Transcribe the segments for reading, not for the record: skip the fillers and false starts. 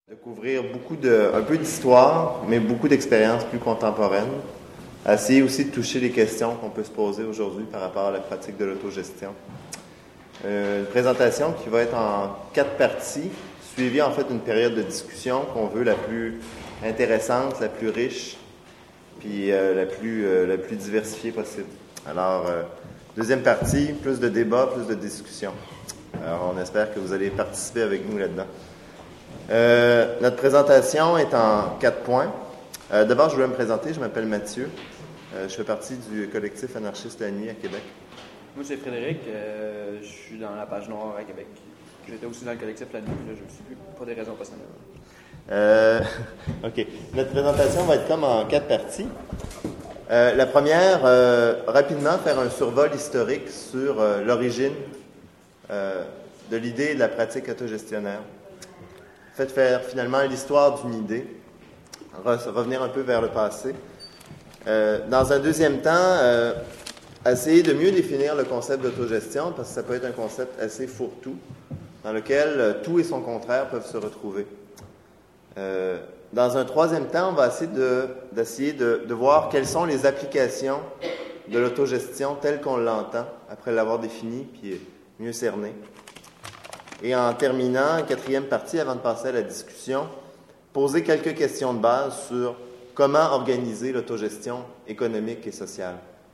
De couvrir un peu d'histoire, mais beaucoup d'expériences plus contemporaines. Essayer aussi de toucher les questions qu'on peut se poser aujourd'hui par rapport à la pratique de l'autogestion. Une présentation qui va être en 4 parties, suivie en fait d'une période de discussion qu'on veut la plus intéressante, la plus riche, puis la plus diversifiée possible. Alors, deuxième partie, plus de débats, plus de discussion. Alors, on espère que vous allez participer avec nous là-dedans. Notre présentation est en 4 points. D'abord, je voulais me présenter. Je m'appelle Mathieu. Je fais partie du collectif anarchiste La Nuit à Québec. Moi, c'est Frédéric. Je suis dans la Page Noire à Québec. J'étais aussi dans le collectif La Nuit. Là, je ne suis plus. Pour des raisons personnelles. OK. Notre présentation va être comme en 4 parties. La première, rapidement, faire un survol historique sur l'origine de l'idée et de la pratique autogestionnaire. Faire finalement l'histoire d'une idée, revenir un peu vers le passé. Dans un deuxième temps, essayer de mieux définir le concept d'autogestion, parce que ça peut être un concept assez fourre-tout, dans lequel tout et son contraire peuvent se retrouver. Dans un troisième temps, on va essayer de voir quelles sont les applications de l'autogestion telle qu'on l'entend, après l'avoir définie, puis mieux cernée. Et en terminant, quatrième partie, avant de passer à la discussion, poser quelques questions de base sur comment organiser l'autogestion économique et sociale.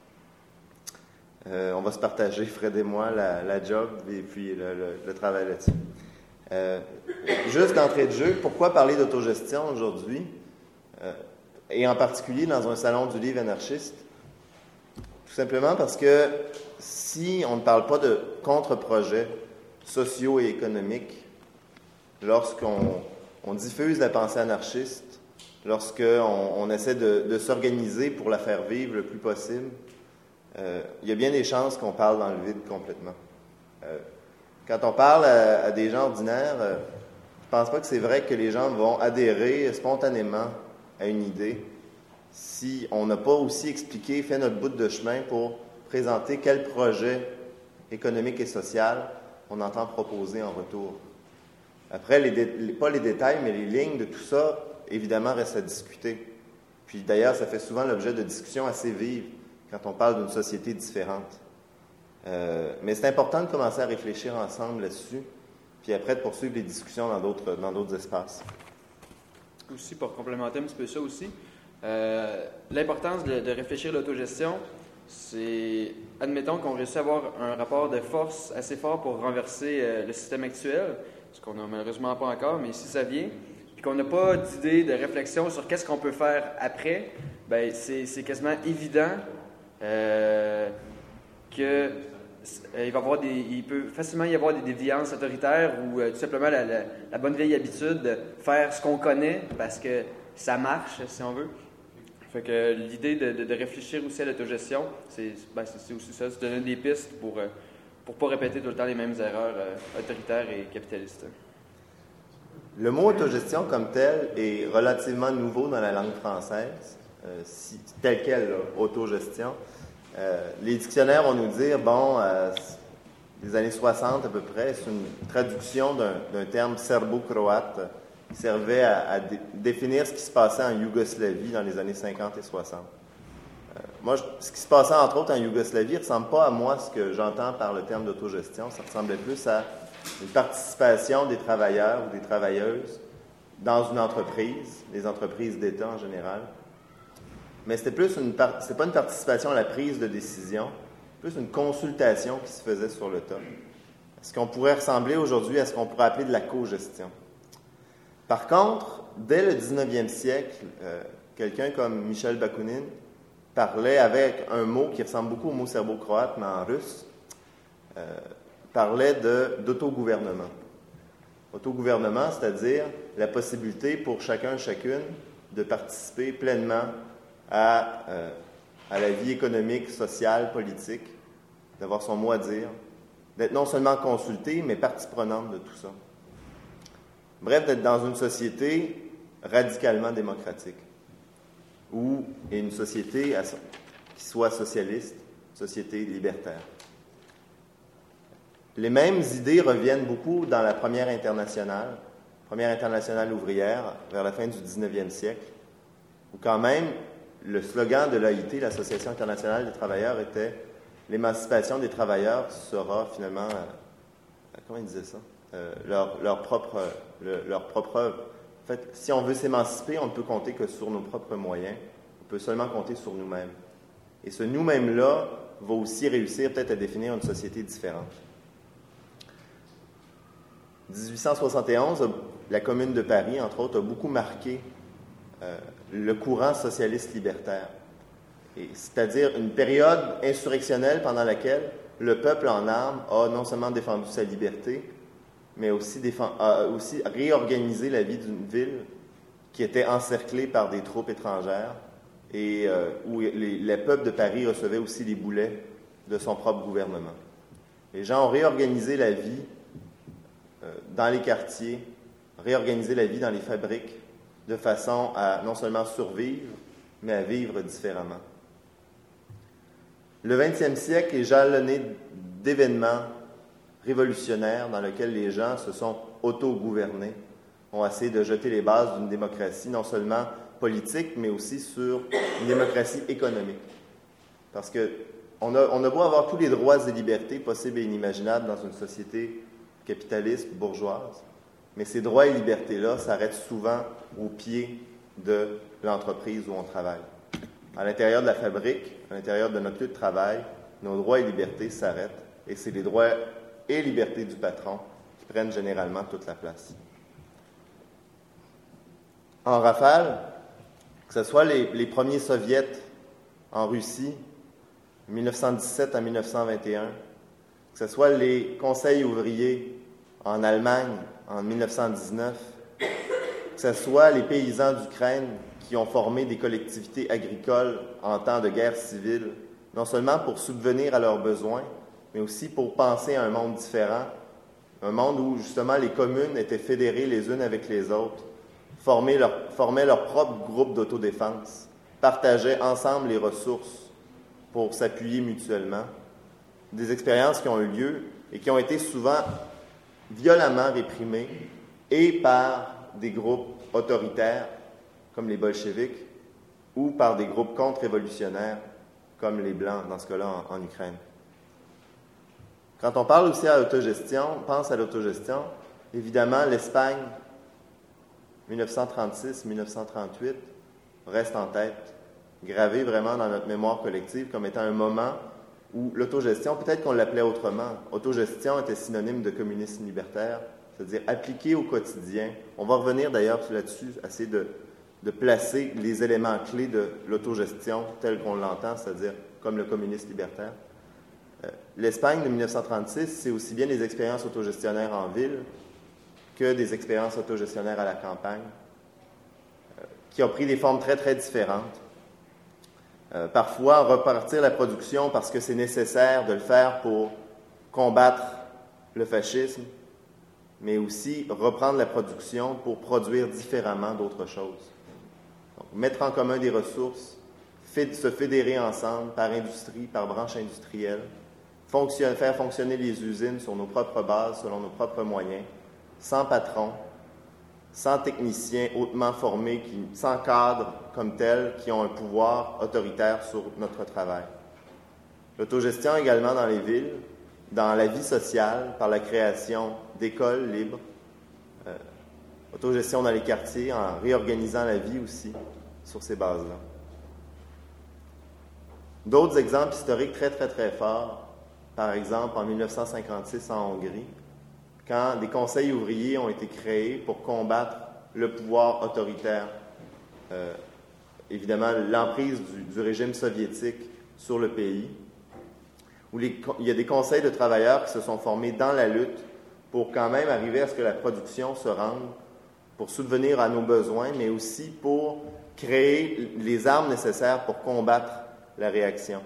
On va se partager, Fred et moi, la job et puis le travail là-dessus. Juste d'entrée de jeu, pourquoi parler d'autogestion aujourd'hui, et en particulier dans un salon du livre anarchiste? Tout simplement parce que si on ne parle pas de contre-projets sociaux et économiques, lorsqu'on diffuse la pensée anarchiste, lorsqu'on essaie de s'organiser pour la faire vivre le plus possible, il y a bien des chances qu'on parle dans le vide complètement. Quand on parle à des gens ordinaires, je ne pense pas que c'est vrai que les gens vont adhérer spontanément à une idée si on n'a pas aussi expliqué, fait notre bout de chemin pour présenter quel projet économique et social on entend proposer en retour. Après, pas les détails, mais les lignes de tout ça, évidemment, restent à discuter. Puis d'ailleurs, ça fait souvent l'objet de discussions assez vives quand on parle d'une société différente. Mais c'est important de commencer à réfléchir ensemble là-dessus, puis après de poursuivre les discussions dans d'autres espaces. Aussi, pour complémenter un petit peu ça aussi, l'importance de réfléchir l'autogestion, c'est, admettons qu'on réussit à avoir un rapport de force assez fort pour renverser le système actuel, ce qu'on n'a malheureusement pas encore, mais si ça vient, puis qu'on n'a pas d'idée, de réflexion sur qu'est-ce qu'on peut faire après, ben c'est quasiment évident que il peut facilement y avoir des déviances autoritaires ou tout simplement la bonne vieille habitude de faire ce qu'on connaît parce que ça marche, si on veut. Fait que l'idée de réfléchir aussi à l'autogestion, c'est aussi ça, se donner des pistes pour pas répéter tout le temps les mêmes erreurs autoritaires et capitalistes. Le mot autogestion comme tel est relativement nouveau dans la langue française, tel quel, là, autogestion. Les dictionnaires vont nous dire, les années 60 à peu près, c'est une traduction d'un terme serbo-croate qui servait à définir ce qui se passait en Yougoslavie dans les années 50 et 60. Ce qui se passait entre autres en Yougoslavie ne ressemble pas à moi ce que j'entends par le terme d'autogestion. Ça ressemblait plus à une participation des travailleurs ou des travailleuses dans une entreprise, les entreprises d'État en général. Mais c'était pas une participation à la prise de décision, plus une consultation qui se faisait sur le tas. Ce qu'on pourrait ressembler aujourd'hui à ce qu'on pourrait appeler de la cogestion. Par contre, dès le 19e siècle, quelqu'un comme Michel Bakounine parlait avec un mot qui ressemble beaucoup au mot serbo-croate, mais en russe, parlait d'autogouvernement. Autogouvernement, c'est-à-dire la possibilité pour chacune de participer pleinement à la vie économique, sociale, politique, d'avoir son mot à dire, d'être non seulement consulté, mais partie prenante de tout ça. Bref, d'être dans une société radicalement démocratique, et une société qui soit socialiste, société libertaire. Les mêmes idées reviennent beaucoup dans la Première Internationale. La Première internationale ouvrière, vers la fin du 19e siècle, où quand même, le slogan de l'AIT, l'Association internationale des travailleurs, était « L'émancipation des travailleurs sera finalement… comment ils disaient ça? Leur propre œuvre. En fait, si on veut s'émanciper, on ne peut compter que sur nos propres moyens. On peut seulement compter sur nous-mêmes. Et ce nous-mêmes-là va aussi réussir peut-être à définir une société différente. 1871, la Commune de Paris, entre autres, a beaucoup marqué le courant socialiste libertaire. C'est-à-dire une période insurrectionnelle pendant laquelle le peuple en armes a non seulement défendu sa liberté, mais aussi réorganisé la vie d'une ville qui était encerclée par des troupes étrangères et où le peuple de Paris recevait aussi les boulets de son propre gouvernement. Les gens ont réorganisé la vie dans les quartiers, réorganisé la vie dans les fabriques, de façon à non seulement survivre, mais à vivre différemment. Le 20e siècle est jalonné d'événements révolutionnaires dans lesquels les gens se sont auto-gouvernés, ont essayé de jeter les bases d'une démocratie non seulement politique, mais aussi sur une démocratie économique. Parce qu'on a beau avoir tous les droits et libertés possibles et inimaginables dans une société capitaliste, bourgeoise, mais ces droits et libertés-là s'arrêtent souvent au pied de l'entreprise où on travaille. À l'intérieur de la fabrique, à l'intérieur de notre lieu de travail, nos droits et libertés s'arrêtent, et c'est les droits et libertés du patron qui prennent généralement toute la place. En rafale, que ce soit les premiers soviets en Russie, 1917 à 1921, que ce soit les conseils ouvriers en Allemagne en 1919, que ce soit les paysans d'Ukraine qui ont formé des collectivités agricoles en temps de guerre civile, non seulement pour subvenir à leurs besoins, mais aussi pour penser à un monde différent, un monde où justement les communes étaient fédérées les unes avec les autres, formaient leur propre groupe d'autodéfense, partageaient ensemble les ressources pour s'appuyer mutuellement. Des expériences qui ont eu lieu et qui ont été souvent violemment réprimées et par des groupes autoritaires comme les bolcheviks ou par des groupes contre-révolutionnaires comme les Blancs, dans ce cas-là en Ukraine. Quand on parle aussi à l'autogestion, on pense à l'autogestion, évidemment l'Espagne, 1936-1938, reste en tête, gravé vraiment dans notre mémoire collective comme étant un moment où l'autogestion, peut-être qu'on l'appelait autrement, autogestion était synonyme de communisme libertaire, c'est-à-dire appliqué au quotidien. On va revenir d'ailleurs là-dessus, essayer de placer les éléments clés de l'autogestion tels qu'on l'entend, c'est-à-dire comme le communisme libertaire. L'Espagne de 1936, c'est aussi bien des expériences autogestionnaires en ville que des expériences autogestionnaires à la campagne, qui ont pris des formes très, très différentes. Parfois, repartir la production parce que c'est nécessaire de le faire pour combattre le fascisme, mais aussi reprendre la production pour produire différemment d'autres choses. Donc, mettre en commun des ressources, se fédérer ensemble par industrie, par branche industrielle, faire fonctionner les usines sur nos propres bases, selon nos propres moyens, sans patron, sans techniciens hautement formés, sans cadres comme tels, qui ont un pouvoir autoritaire sur notre travail. L'autogestion également dans les villes, dans la vie sociale, par la création d'écoles libres, autogestion dans les quartiers, en réorganisant la vie aussi sur ces bases-là. D'autres exemples historiques très, très, très forts, par exemple en 1956 en Hongrie, quand des conseils ouvriers ont été créés pour combattre le pouvoir autoritaire, évidemment l'emprise du régime soviétique sur le pays, où il y a des conseils de travailleurs qui se sont formés dans la lutte pour quand même arriver à ce que la production se rende, pour subvenir à nos besoins, mais aussi pour créer les armes nécessaires pour combattre la réaction.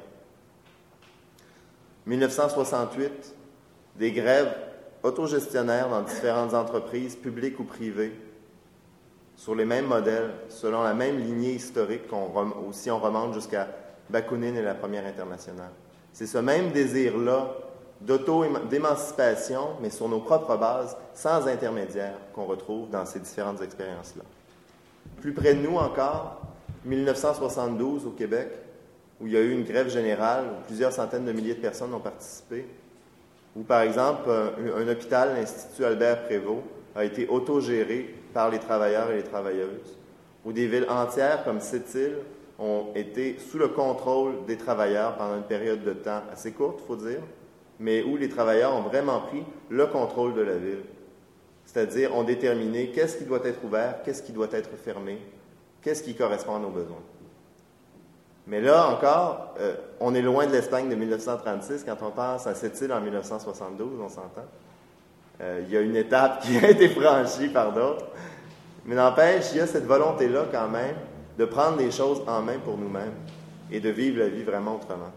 1968, des grèves autogestionnaires dans différentes entreprises, publiques ou privées, sur les mêmes modèles, selon la même lignée historique si on remonte jusqu'à Bakounine et la Première Internationale. C'est ce même désir-là d'émancipation, mais sur nos propres bases, sans intermédiaire qu'on retrouve dans ces différentes expériences-là. Plus près de nous encore, 1972 au Québec, où il y a eu une grève générale, où plusieurs centaines de milliers de personnes ont participé, où par exemple un hôpital, l'Institut Albert Prévost, a été autogéré par les travailleurs et les travailleuses, où des villes entières comme Sept-Îles ont été sous le contrôle des travailleurs pendant une période de temps assez courte, il faut dire, mais où les travailleurs ont vraiment pris le contrôle de la ville. C'est-à-dire, ont déterminé qu'est-ce qui doit être ouvert, qu'est-ce qui doit être fermé, qu'est-ce qui correspond à nos besoins. Mais là encore, on est loin de l'Espagne de 1936. Quand on pense à Sept-Îles en 1972, on s'entend. Il y a une étape qui a été franchie par d'autres. Mais n'empêche, il y a cette volonté-là quand même de prendre les choses en main pour nous-mêmes et de vivre la vie vraiment autrement.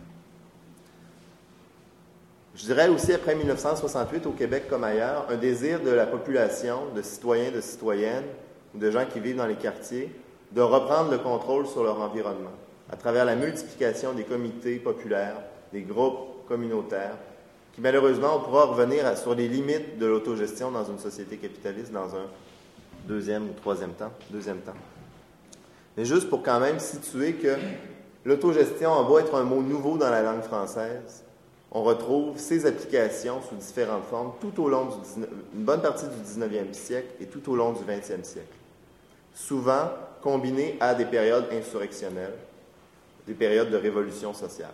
Je dirais aussi, après 1968, au Québec comme ailleurs, un désir de la population, de citoyens, de citoyennes, ou de gens qui vivent dans les quartiers, de reprendre le contrôle sur leur environnement, à travers la multiplication des comités populaires, des groupes communautaires, qui malheureusement, on pourra revenir sur les limites de l'autogestion dans une société capitaliste dans un deuxième temps. Mais juste pour quand même situer que l'autogestion, en beau être un mot nouveau dans la langue française, on retrouve ces applications sous différentes formes tout au long une bonne partie du 19e siècle et tout au long du 20e siècle. Souvent combinées à des périodes insurrectionnelles, des périodes de révolution sociale.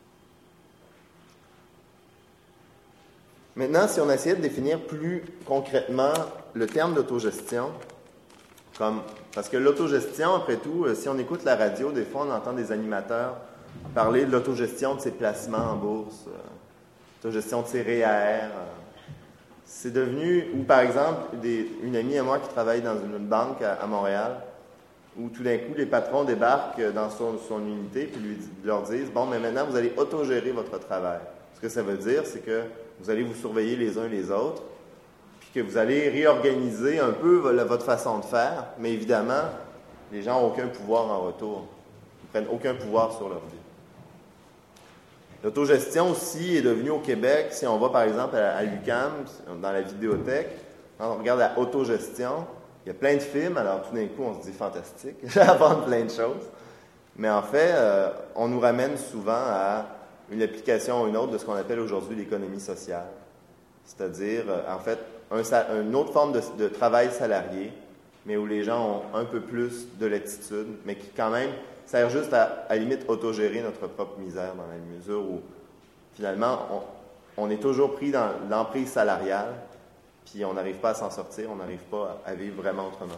Maintenant, si on essayait de définir plus concrètement le terme d'autogestion, parce que l'autogestion, après tout, si on écoute la radio, des fois on entend des animateurs parler de l'autogestion de ses placements en bourse, l'autogestion de ses REER. C'est devenu, ou par exemple, une amie à moi qui travaille dans une banque à Montréal, où tout d'un coup, les patrons débarquent dans son unité et leur disent « Bon, mais maintenant, vous allez autogérer votre travail. » Ce que ça veut dire, c'est que vous allez vous surveiller les uns les autres, puis que vous allez réorganiser un peu votre façon de faire, mais évidemment, les gens n'ont aucun pouvoir en retour. Ils ne prennent aucun pouvoir sur leur vie. L'autogestion aussi est devenue au Québec, si on va par exemple à l'UQAM, dans la vidéothèque, quand on regarde la autogestion, il y a plein de films, alors tout d'un coup on se dit fantastique, j'apprends plein de choses. Mais en fait, on nous ramène souvent à une application ou une autre de ce qu'on appelle aujourd'hui l'économie sociale. C'est-à-dire, en fait, une autre forme de travail salarié, mais où les gens ont un peu plus de latitude, mais qui quand même sert juste à la limite autogérer notre propre misère dans la mesure où, finalement, on est toujours pris dans l'emprise salariale, puis on n'arrive pas à s'en sortir, on n'arrive pas à vivre vraiment autrement.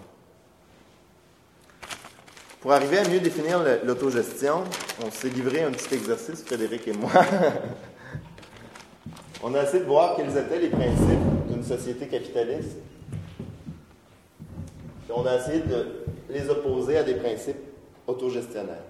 Pour arriver à mieux définir l'autogestion, on s'est livré un petit exercice, Frédéric et moi. On a essayé de voir quels étaient les principes d'une société capitaliste. Et on a essayé de les opposer à des principes autogestionnaires.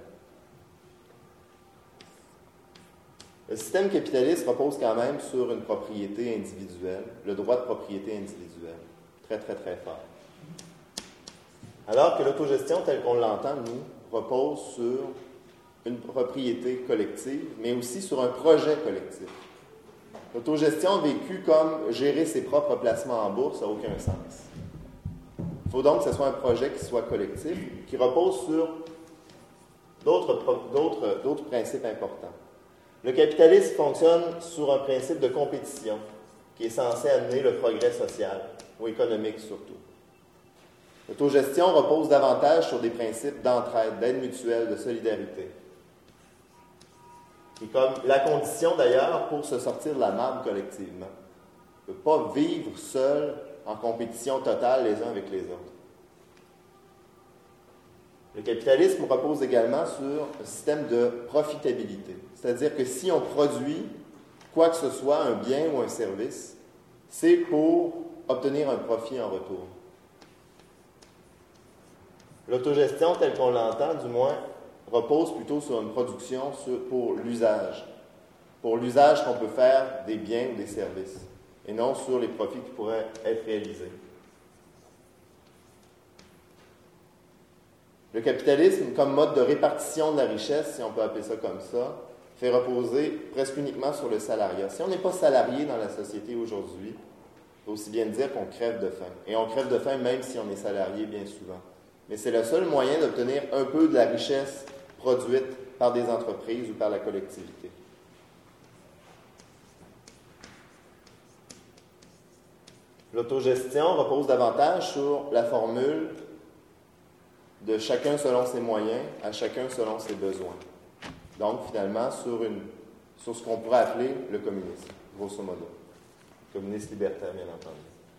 Le système capitaliste repose quand même sur une propriété individuelle, le droit de propriété individuelle, très, très, très fort. Alors que l'autogestion, telle qu'on l'entend, nous, repose sur une propriété collective, mais aussi sur un projet collectif. L'autogestion vécue comme gérer ses propres placements en bourse n'a aucun sens. Il faut donc que ce soit un projet qui soit collectif, qui repose sur d'autres principes importants. Le capitalisme fonctionne sur un principe de compétition qui est censé amener le progrès social, ou économique surtout. L'autogestion repose davantage sur des principes d'entraide, d'aide mutuelle, de solidarité. Et comme la condition d'ailleurs pour se sortir de la marde collectivement. On ne peut pas vivre seul en compétition totale les uns avec les autres. Le capitalisme repose également sur un système de profitabilité. C'est-à-dire que si on produit quoi que ce soit, un bien ou un service, c'est pour obtenir un profit en retour. L'autogestion, telle qu'on l'entend, du moins, repose plutôt sur une production pour l'usage qu'on peut faire des biens ou des services, et non sur les profits qui pourraient être réalisés. Le capitalisme, comme mode de répartition de la richesse, si on peut appeler ça comme ça, fait reposer presque uniquement sur le salariat. Si on n'est pas salarié dans la société aujourd'hui, il faut aussi bien dire qu'on crève de faim. Et on crève de faim même si on est salarié bien souvent. Mais c'est le seul moyen d'obtenir un peu de la richesse produite par des entreprises ou par la collectivité. L'autogestion repose davantage sur la formule de chacun selon ses moyens, à chacun selon ses besoins. Donc, finalement, sur ce qu'on pourrait appeler le communisme, grosso modo. Communiste libertaire, bien entendu.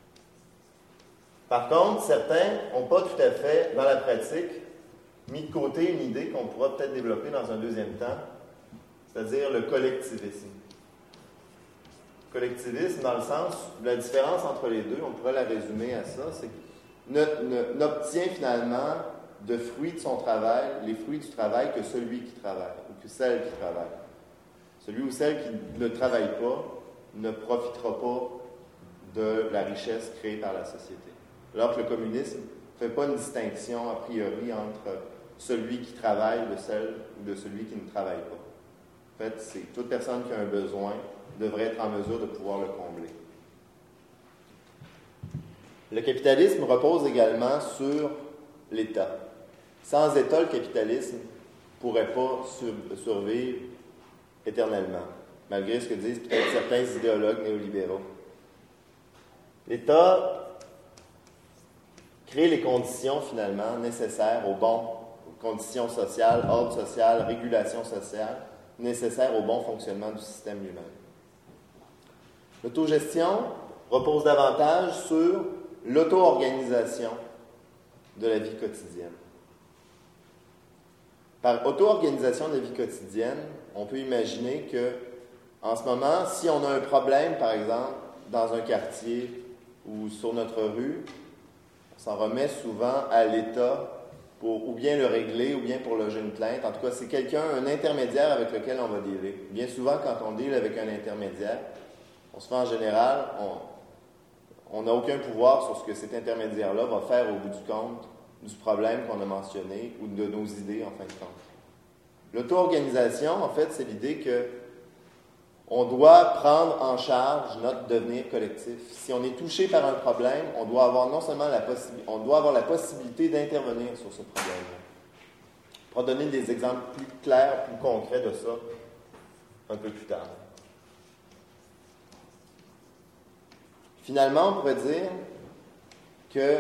Par contre, certains n'ont pas tout à fait, dans la pratique, mis de côté une idée qu'on pourra peut-être développer dans un deuxième temps, c'est-à-dire le collectivisme. Collectivisme, dans le sens, la différence entre les deux, on pourrait la résumer à ça, c'est qu'on n'obtient finalement de fruits de son travail, les fruits du travail que celui qui travaille, ou que celle qui travaille. Celui ou celle qui ne travaille pas ne profitera pas de la richesse créée par la société. Alors que le communisme ne fait pas une distinction a priori entre celui qui travaille de celle ou de celui qui ne travaille pas. En fait, c'est toute personne qui a un besoin devrait être en mesure de pouvoir le combler. Le capitalisme repose également sur l'État. Sans État, le capitalisme ne pourrait pas survivre éternellement, malgré ce que disent peut-être certains idéologues néolibéraux. L'État crée les conditions, finalement, nécessaires aux conditions sociales, ordre social, régulation sociale, nécessaires au bon fonctionnement du système lui-même. L'autogestion repose davantage sur l'auto-organisation de la vie quotidienne. Par auto-organisation de la vie quotidienne, on peut imaginer que, en ce moment, si on a un problème, par exemple, dans un quartier ou sur notre rue, on s'en remet souvent à l'État pour ou bien le régler ou bien pour loger une plainte. En tout cas, c'est un intermédiaire avec lequel on va dealer. Bien souvent, quand on deal avec un intermédiaire, on se fait en général, on n'a aucun pouvoir sur ce que cet intermédiaire-là va faire au bout du compte du problème qu'on a mentionné ou de nos idées, en fin de compte. L'auto-organisation, en fait, c'est l'idée que on doit prendre en charge notre devenir collectif. Si on est touché par un problème, on doit avoir non seulement la possibilité d'intervenir sur ce problème-là. Pour donner des exemples plus clairs, plus concrets de ça un peu plus tard. Finalement, on pourrait dire que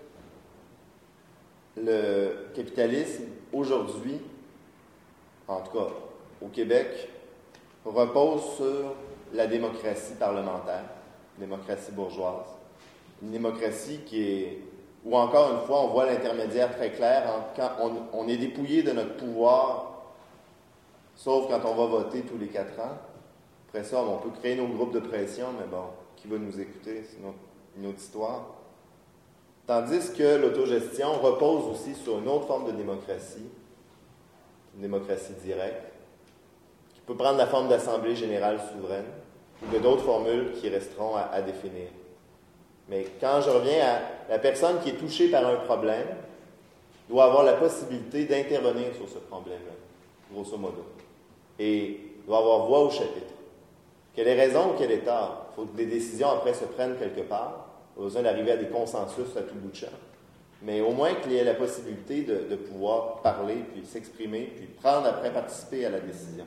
le capitalisme, aujourd'hui, en tout cas au Québec, repose sur la démocratie parlementaire, démocratie bourgeoise. Une démocratie où encore une fois, on voit l'intermédiaire très clair quand on est dépouillé de notre pouvoir, sauf quand on va voter tous les 4 ans. Après ça, on peut créer nos groupes de pression, mais bon, qui va nous écouter? C'est une autre histoire. Tandis que l'autogestion repose aussi sur une autre forme de démocratie, une démocratie directe, qui peut prendre la forme d'assemblée générale souveraine, ou de d'autres formules qui resteront à définir. Mais quand je reviens à la personne qui est touchée par un problème, doit avoir la possibilité d'intervenir sur ce problème-là, grosso modo, et doit avoir voix au chapitre. Qu'elle ait raison ou qu'elle ait tort, il faut que des décisions après se prennent quelque part. Il n'y a pas besoin d'arriver à des consensus à tout bout de champ. Mais au moins qu'il y ait la possibilité de pouvoir parler, puis s'exprimer, puis prendre après participer à la décision.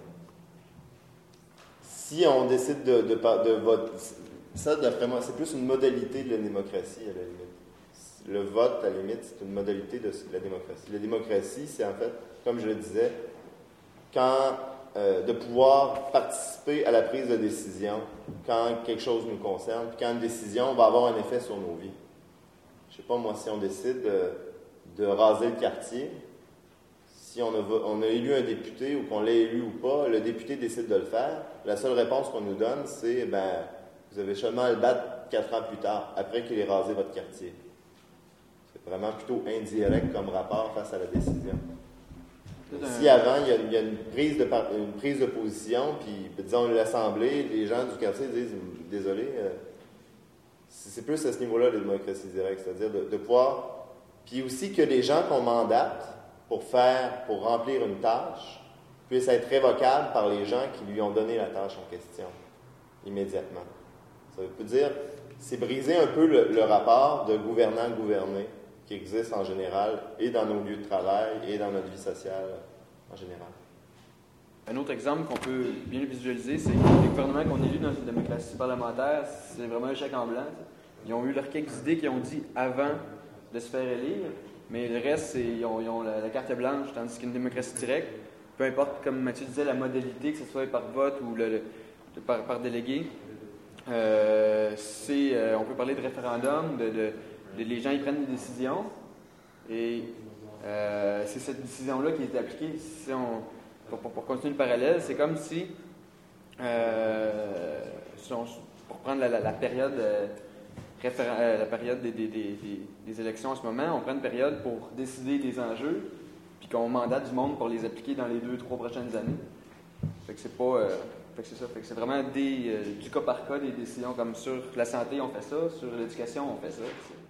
Si on décide de voter, ça, d'après moi, c'est plus une modalité de la démocratie, à la limite. Le vote, à la limite, c'est une modalité de la démocratie. La démocratie, c'est en fait, comme je le disais, de pouvoir participer à la prise de décision quand quelque chose nous concerne, puis quand une décision va avoir un effet sur nos vies. Je ne sais pas, moi, si on décide de raser le quartier, si on a élu un député ou qu'on l'a élu ou pas, le député décide de le faire, la seule réponse qu'on nous donne, c'est vous avez seulement à le battre 4 ans plus tard, après qu'il ait rasé votre quartier. C'est vraiment plutôt indirect comme rapport face à la décision. Si avant, il y a une prise de position, puis disons l'Assemblée, les gens du quartier disent « Désolé », c'est plus à ce niveau-là la démocratie directe, c'est-à-dire de pouvoir... Puis aussi que les gens qu'on mandate pour remplir une tâche puisse être révocable par les gens qui lui ont donné la tâche en question, immédiatement. Ça veut dire, c'est briser un peu le rapport de gouvernant-gouverné qui existe en général, et dans nos lieux de travail, et dans notre vie sociale en général. Un autre exemple qu'on peut bien visualiser, c'est que les gouvernements qu'on élit dans une démocratie parlementaire, c'est vraiment un chèque en blanc. Ils ont eu leurs quelques idées qu'ils ont dit avant de se faire élire, mais le reste, ils ont la carte blanche, tandis qu'une démocratie directe, peu importe, comme Mathieu disait, la modalité, que ce soit par vote ou par délégué, on peut parler de référendum, les gens ils prennent des décisions, et c'est cette décision-là qui est appliquée. Si pour continuer le parallèle, c'est comme si, pour prendre la période, la période des élections en ce moment, on prend une période pour décider des enjeux, puis qu'on mandate du monde pour les appliquer dans les 2-3 prochaines années. Fait que c'est pas... Fait que c'est ça. Fait que c'est vraiment du cas par cas, des décisions comme sur la santé, on fait ça, sur l'éducation, on fait ça.